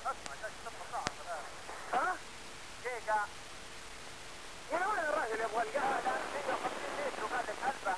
اسمع جاي تبقى ساعة ثلاث. ها؟ دقيقة. من وين الراجل يبغى القهوة؟ لا 150 لتر وقاعد يتهلبى.